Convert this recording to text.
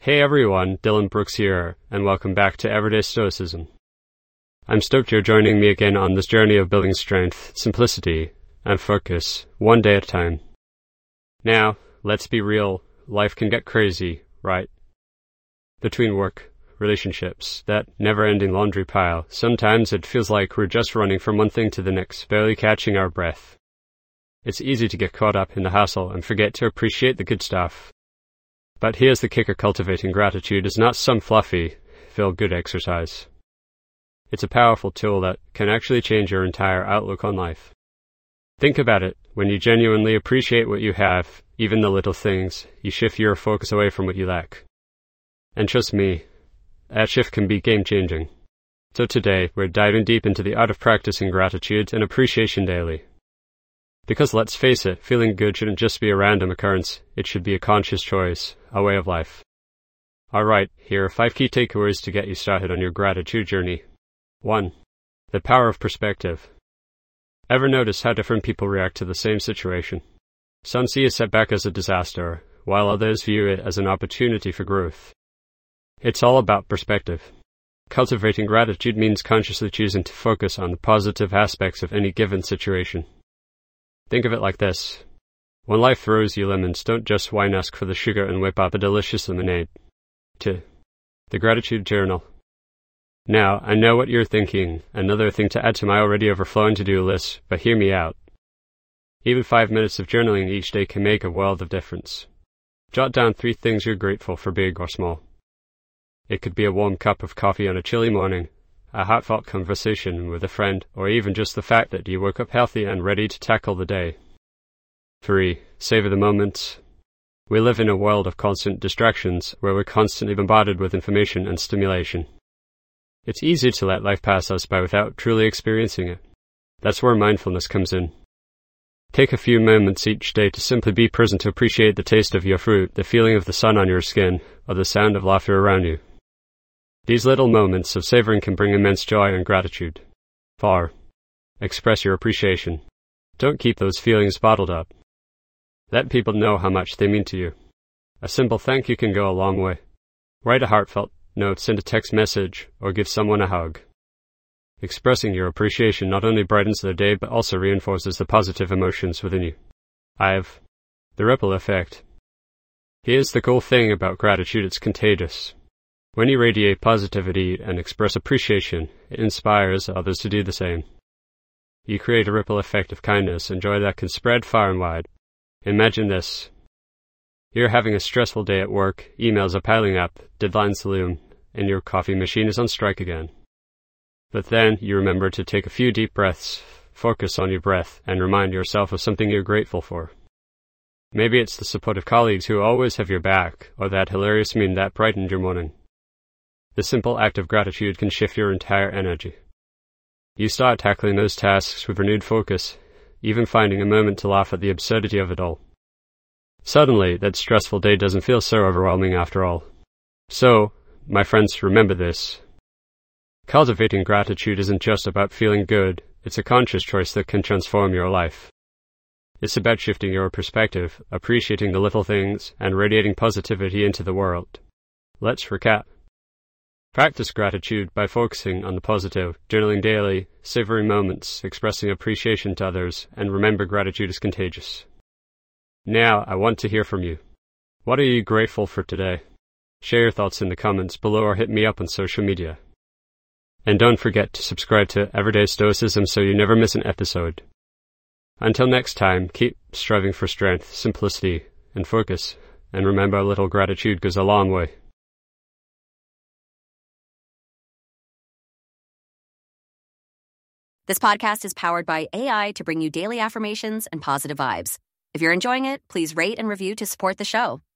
Hey everyone, Dylan Brooks here, and welcome back to Everyday Stoicism. I'm stoked you're joining me again on this journey of building strength, simplicity, and focus, one day at a time. Now, let's be real, life can get crazy, right? Between work, relationships, that never-ending laundry pile, sometimes it feels like we're just running from one thing to the next, barely catching our breath. It's easy to get caught up in the hassle and forget to appreciate the good stuff. But here's the kicker: cultivating gratitude is not some fluffy, feel-good exercise. It's a powerful tool that can actually change your entire outlook on life. Think about it. When you genuinely appreciate what you have, even the little things, you shift your focus away from what you lack. And trust me, that shift can be game-changing. So today, we're diving deep into the art of practicing gratitude and appreciation daily. Because let's face it, feeling good shouldn't just be a random occurrence, it should be a conscious choice, a way of life. Alright, here are 5 key takeaways to get you started on your gratitude journey. 1. The power of perspective. Ever notice how different people react to the same situation? Some see a setback as a disaster, while others view it as an opportunity for growth. It's all about perspective. Cultivating gratitude means consciously choosing to focus on the positive aspects of any given situation. Think of it like this. When life throws you lemons, don't just whine, ask for the sugar and whip up a delicious lemonade. 2. The gratitude journal. Now, I know what you're thinking, another thing to add to my already overflowing to-do list, but hear me out. Even 5 minutes of journaling each day can make a world of difference. Jot down 3 things you're grateful for, big or small. It could be a warm cup of coffee on a chilly morning, a heartfelt conversation with a friend, or even just the fact that you woke up healthy and ready to tackle the day. 3. Savor the moments. We live in a world of constant distractions, where we're constantly bombarded with information and stimulation. It's easy to let life pass us by without truly experiencing it. That's where mindfulness comes in. Take a few moments each day to simply be present, to appreciate the taste of your fruit, the feeling of the sun on your skin, or the sound of laughter around you. These little moments of savoring can bring immense joy and gratitude. 4. Express your appreciation. Don't keep those feelings bottled up. Let people know how much they mean to you. A simple thank you can go a long way. Write a heartfelt note, send a text message, or give someone a hug. Expressing your appreciation not only brightens their day, but also reinforces the positive emotions within you. 5. The ripple effect. Here's the cool thing about gratitude: it's contagious. When you radiate positivity and express appreciation, it inspires others to do the same. You create a ripple effect of kindness and joy that can spread far and wide. Imagine this. You're having a stressful day at work, emails are piling up, deadlines loom, and your coffee machine is on strike again. But then you remember to take a few deep breaths, focus on your breath, and remind yourself of something you're grateful for. Maybe it's the supportive colleagues who always have your back, or that hilarious meme that brightened your morning. The simple act of gratitude can shift your entire energy. You start tackling those tasks with renewed focus, even finding a moment to laugh at the absurdity of it all. Suddenly, that stressful day doesn't feel so overwhelming after all. So, my friends, remember this. Cultivating gratitude isn't just about feeling good, it's a conscious choice that can transform your life. It's about shifting your perspective, appreciating the little things, and radiating positivity into the world. Let's recap. Practice gratitude by focusing on the positive, journaling daily, savoring moments, expressing appreciation to others, and remember, gratitude is contagious. Now, I want to hear from you. What are you grateful for today? Share your thoughts in the comments below or hit me up on social media. And don't forget to subscribe to Everyday Stoicism so you never miss an episode. Until next time, keep striving for strength, simplicity, and focus, and remember, a little gratitude goes a long way. This podcast is powered by AI to bring you daily affirmations and positive vibes. If you're enjoying it, please rate and review to support the show.